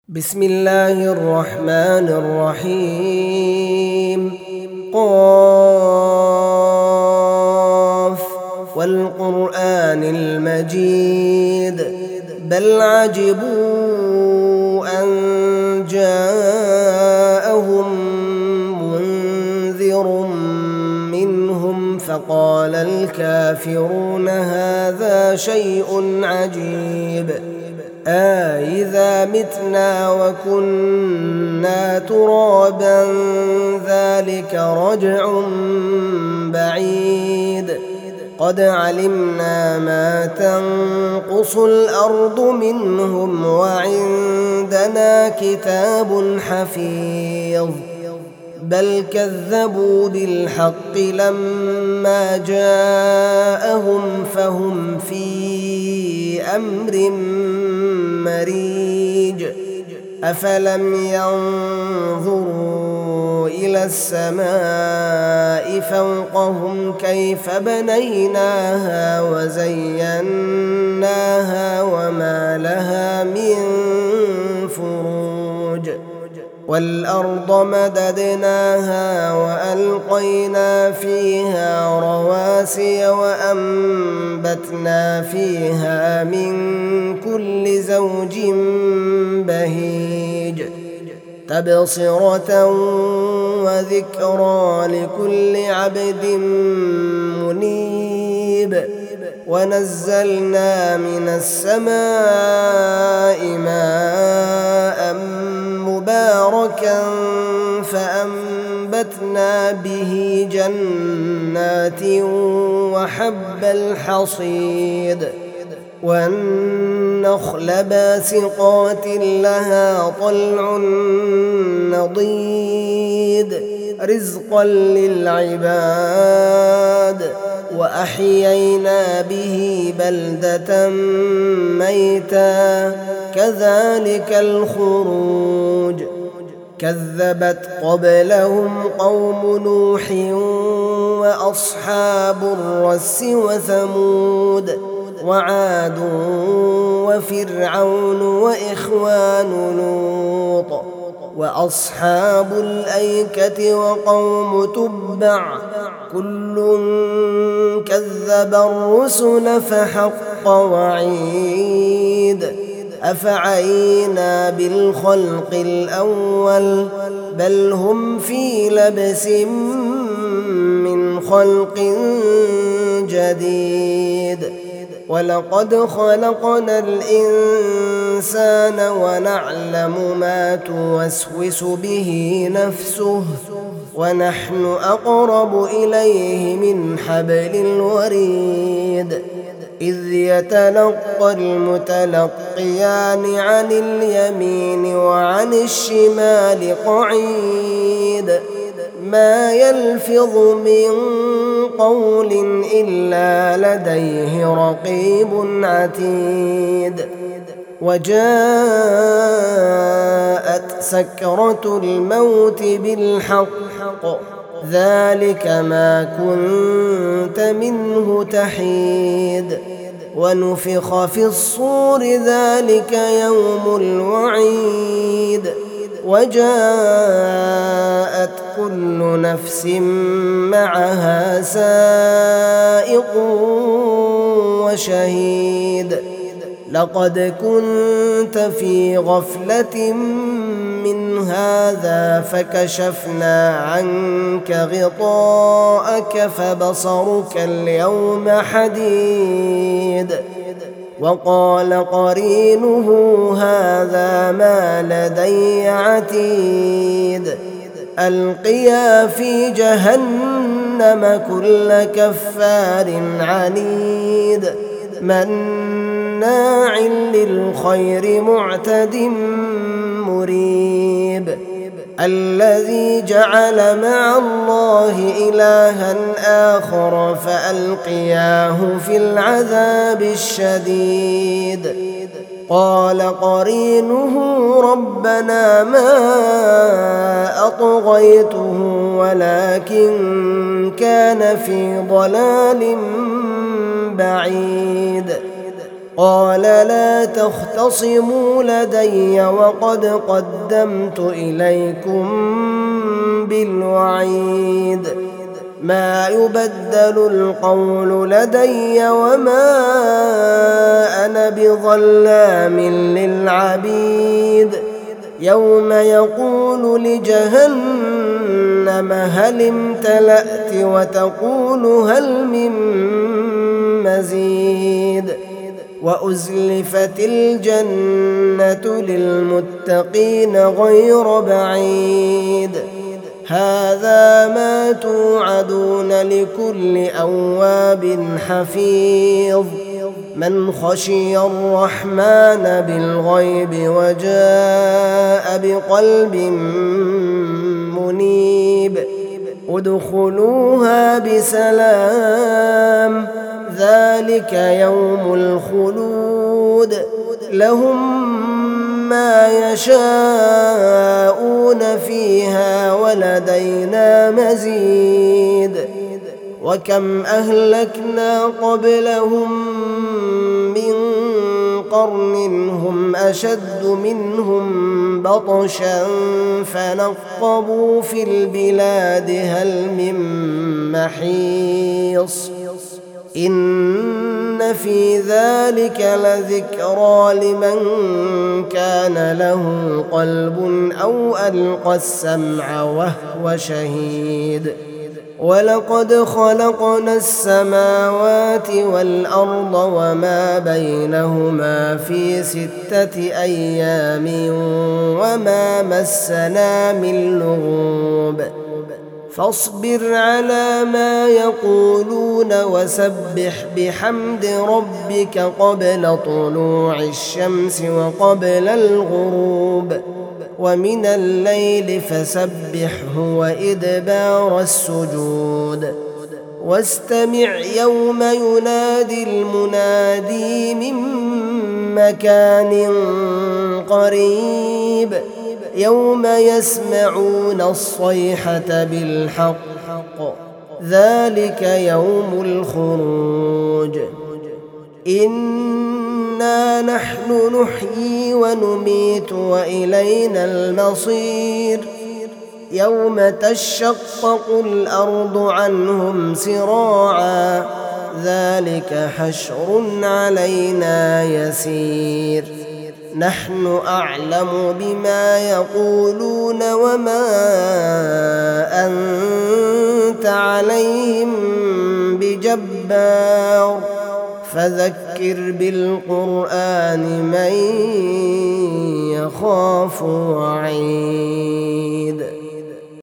بسم الله الرحمن الرحيم. قاف والقرآن المجيد بل عجبوا أن جاءهم منذر منهم فقال الكافرون هذا شيء عجيب إذا متنا وكنا ترابا ذلك رجع بعيد قد علمنا ما تنقص الأرض منهم وعندنا كتاب حفيظ بل كذبوا بالحق لما جاءهم فهم في أمر مريج أفلم ينظروا إلى السماء فوقهم كيف بنيناها وزيناها وما لها من فروج والأرض مددناها وألقينا فيها رواسي وأنبتنا فيها من كل زوج بهيج تبصرة وذكرى لكل عبد منيب ونزلنا من السماء ماء مباركا فأنبتنا به جنات وحب الحصيد والنخل باسقات لها طلع نضيد رزقا للعباد وأحيينا به بلدة ميتا كذلك الخروج كذبت قبلهم قوم نوح وأصحاب الرس وثمود وعاد وفرعون وإخوان لوط وأصحاب الأيكة وقوم تبع كل كذب الرسل فحق وعيد أفعينا بالخلق الأول بل هم في لبس من خلق جديد ولقد خلقنا الإنسان ونعلم ما توسوس به نفسه ونحن أقرب إليه من حبل الوريد إذ يتلقى المتلقيان عن اليمين وعن الشمال قعيد ما يلفظ من قول إلا لديه رقيب عتيد وجاءت سكرة الموت بالحق ذلك ما كنت منه تحيد ونفخ في الصور ذلك يوم الوعيد وجاءت كل نفس معها سائق وشهيد لقد كنت في غفلة من هذا فكشفنا عنك غطاءك فبصرك اليوم حديد وقال قرينه هذا ما لدي عتيد ألقيا في جهنم كل كفار عنيد مناع للخير معتد مريب الذي جعل مع الله إلها آخر فألقياه في العذاب الشديد قال قرينه ربنا ما أطغيته ولكن كان في ضلال بعيد قال لا تختصموا لدي وقد قدمت إليكم بالوعيد ما يبدل القول لدي وما أنا بظلام للعبيد يوم يقول لجهنم هل امتلأت وتقول هل من مزيد وأزلفت الجنة للمتقين غير بعيد هذا ما توعدون لكل أواب حفيظ من خشي الرحمن بالغيب وجاء بقلب منيب ادخلوها بسلام ذلك يوم الخلود لهم ما يشاءون فيها ولدينا مزيد وكم أهلكنا قبلهم من قرن هم أشد منهم بطشا فنقبوا في البلاد هل من محيص إن في ذلك لذكرى لمن كان له قلب أو ألقى السمع وهو شهيد ولقد خلقنا السماوات والأرض وما بينهما في 6 أيام وما مسنا من لغوب فاصبر على ما يقولون وسبح بحمد ربك قبل طلوع الشمس وقبل الغروب ومن الليل فسبحه وإدبار السجود واستمع يوم ينادي المنادي من مكان قريب يوم يسمعون الصيحة بالحق ذلك يوم الخروج إنا نحن نحيي ونميت وإلينا المصير يوم تشقق الأرض عنهم سراعا ذلك حشر علينا يسير نحن أعلم بما يقولون وما أنت عليهم بجبار فذكر بالقرآن من يخاف وعيد